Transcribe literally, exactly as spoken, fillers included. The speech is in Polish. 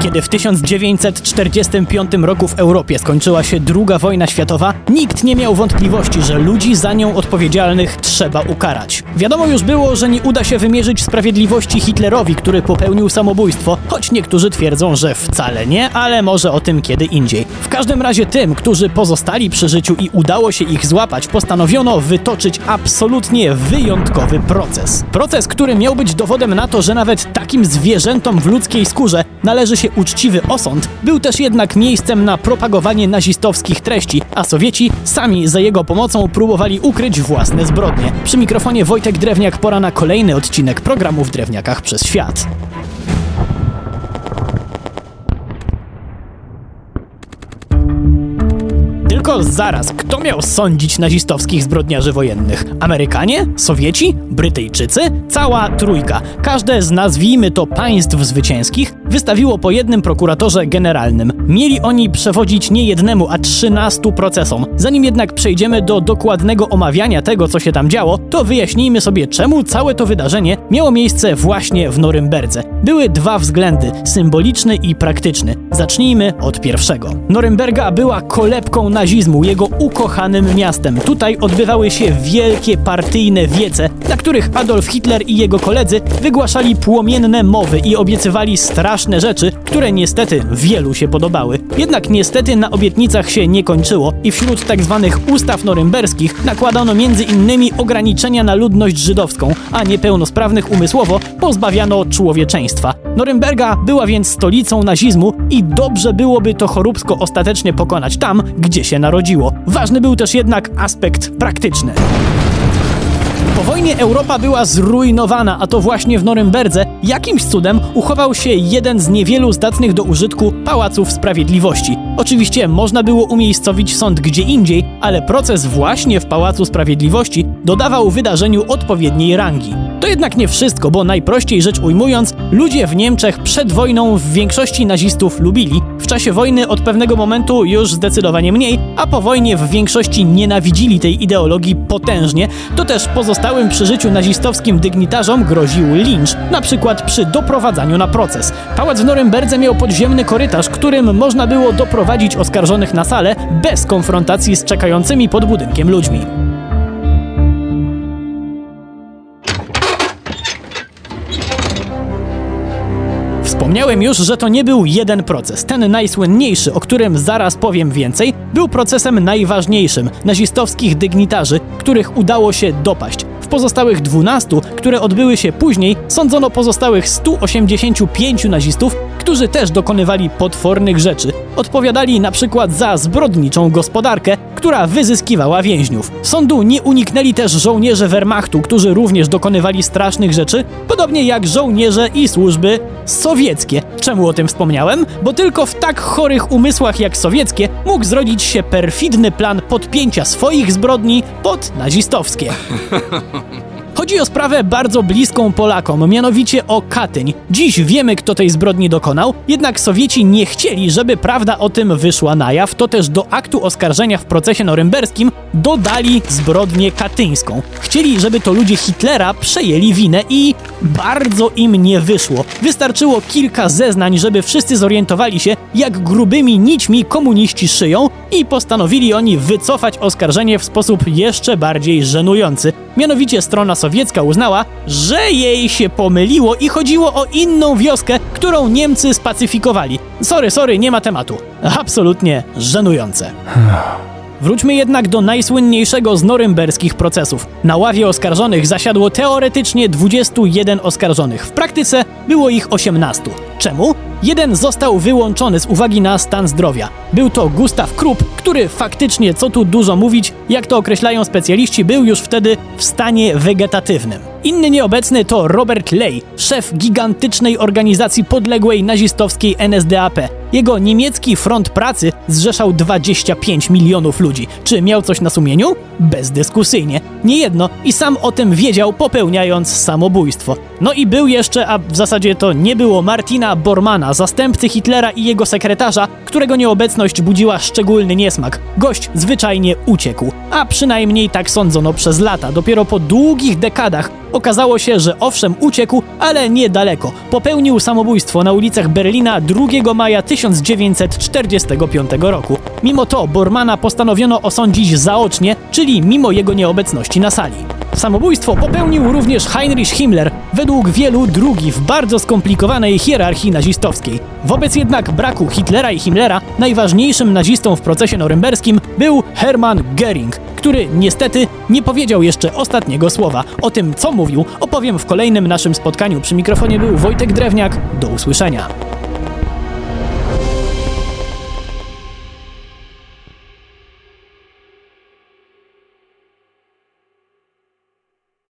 Kiedy w tysiąc dziewięćset czterdziestym piątym roku w Europie skończyła się druga wojna światowa, nikt nie miał wątpliwości, że ludzi za nią odpowiedzialnych trzeba ukarać. Wiadomo już było, że nie uda się wymierzyć sprawiedliwości Hitlerowi, który popełnił samobójstwo, choć niektórzy twierdzą, że wcale nie, ale może o tym kiedy indziej. W każdym razie tym, którzy pozostali przy życiu i udało się ich złapać, postanowiono wytoczyć absolutnie wyjątkowy proces. Proces, który miał być dowodem na to, że nawet takim zwierzętom w ludzkiej skórze należy się uczciwy osąd, był też jednak miejscem na propagowanie nazistowskich treści, a Sowieci sami za jego pomocą próbowali ukryć własne zbrodnie. Przy mikrofonie Wojtek Drewniak, pora na kolejny odcinek programu W Drewniakach przez świat. Tylko zaraz, kto miał sądzić nazistowskich zbrodniarzy wojennych? Amerykanie? Sowieci? Brytyjczycy? Cała trójka. Każde z, nazwijmy to, państw zwycięskich wystawiło po jednym prokuratorze generalnym. Mieli oni przewodzić nie jednemu, a trzynastu procesom. Zanim jednak przejdziemy do dokładnego omawiania tego, co się tam działo, to wyjaśnijmy sobie, czemu całe to wydarzenie miało miejsce właśnie w Norymberdze. Były dwa względy, symboliczny i praktyczny. Zacznijmy od pierwszego. Norymberga była kolebką nazizmu, jego ukochanym miastem. Tutaj odbywały się wielkie partyjne wiece, na których Adolf Hitler i jego koledzy wygłaszali płomienne mowy i obiecywali straszne rzeczy, które niestety wielu się podobały. Jednak niestety na obietnicach się nie kończyło i wśród tak zwanych ustaw norymberskich nakładano między innymi ograniczenia na ludność żydowską, a niepełnosprawnych umysłowo pozbawiano człowieczeństwa. Norymberga była więc stolicą nazizmu i dobrze byłoby to choróbsko ostatecznie pokonać tam, gdzie się narodziło. Ważny był też jednak aspekt praktyczny. Po wojnie Europa była zrujnowana, a to właśnie w Norymberdze jakimś cudem uchował się jeden z niewielu zdatnych do użytku pałaców sprawiedliwości. Oczywiście można było umiejscowić sąd gdzie indziej, ale proces właśnie w Pałacu Sprawiedliwości dodawał wydarzeniu odpowiedniej rangi. To jednak nie wszystko, bo najprościej rzecz ujmując, ludzie w Niemczech przed wojną w większości nazistów lubili, w czasie wojny od pewnego momentu już zdecydowanie mniej, a po wojnie w większości nienawidzili tej ideologii potężnie, to też pozostałym przy życiu nazistowskim dygnitarzom groził lincz, na przykład przy doprowadzaniu na proces. Pałac w Norymberdze miał podziemny korytarz, którym można było doprowadzić oskarżonych na salę bez konfrontacji z czekającymi pod budynkiem ludźmi. Wspomniałem już, że to nie był jeden proces. Ten najsłynniejszy, o którym zaraz powiem więcej, był procesem najważniejszym nazistowskich dygnitarzy, których udało się dopaść. W pozostałych dwunastu, które odbyły się później, sądzono pozostałych stu osiemdziesięciu pięciu nazistów, którzy też dokonywali potwornych rzeczy. Odpowiadali na przykład za zbrodniczą gospodarkę, która wyzyskiwała więźniów. Sądu nie uniknęli też żołnierze Wehrmachtu, którzy również dokonywali strasznych rzeczy, podobnie jak żołnierze i służby sowieckie. Czemu o tym wspomniałem? Bo tylko w tak chorych umysłach jak sowieckie mógł zrodzić się perfidny plan podpięcia swoich zbrodni pod nazistowskie. Chodzi o sprawę bardzo bliską Polakom, mianowicie o Katyń. Dziś wiemy, kto tej zbrodni dokonał, jednak Sowieci nie chcieli, żeby prawda o tym wyszła na jaw, to też do aktu oskarżenia w procesie norymberskim dodali zbrodnię katyńską. Chcieli, żeby to ludzie Hitlera przejęli winę i bardzo im nie wyszło. Wystarczyło kilka zeznań, żeby wszyscy zorientowali się, jak grubymi nićmi komuniści szyją i postanowili oni wycofać oskarżenie w sposób jeszcze bardziej żenujący. Mianowicie strona sowiecka uznała, że jej się pomyliło i chodziło o inną wioskę, którą Niemcy spacyfikowali. Sorry, sorry, nie ma tematu. Absolutnie żenujące. Wróćmy jednak do najsłynniejszego z norymberskich procesów. Na ławie oskarżonych zasiadło teoretycznie dwudziestu jeden oskarżonych. W praktyce było ich osiemnastu. Czemu? Jeden został wyłączony z uwagi na stan zdrowia. Był to Gustav Krupp, który faktycznie, co tu dużo mówić, jak to określają specjaliści, był już wtedy w stanie wegetatywnym. Inny nieobecny to Robert Ley, szef gigantycznej organizacji podległej nazistowskiej N S D A P. Jego niemiecki front pracy zrzeszał dwadzieścia pięć milionów ludzi. Czy miał coś na sumieniu? Bezdyskusyjnie. Niejedno i sam o tym wiedział, popełniając samobójstwo. No i był jeszcze, a w zasadzie to nie było, Martina Bormana, zastępcy Hitlera i jego sekretarza, którego nieobecność budziła szczególny niesmak. Gość zwyczajnie uciekł. A przynajmniej tak sądzono przez lata. Dopiero po długich dekadach Okazało się, że owszem uciekł, ale niedaleko. Popełnił samobójstwo na ulicach Berlina drugiego maja tysiąc dziewięćset czterdziestego piątego roku. Mimo to Bormana postanowiono osądzić zaocznie, czyli mimo jego nieobecności na sali. Samobójstwo popełnił również Heinrich Himmler, według wielu drugi w bardzo skomplikowanej hierarchii nazistowskiej. Wobec jednak braku Hitlera i Himmlera najważniejszym nazistą w procesie norymberskim był Hermann Göring, który niestety nie powiedział jeszcze ostatniego słowa. O tym, co mówił, opowiem w kolejnym naszym spotkaniu. Przy mikrofonie był Wojtek Drewniak. Do usłyszenia.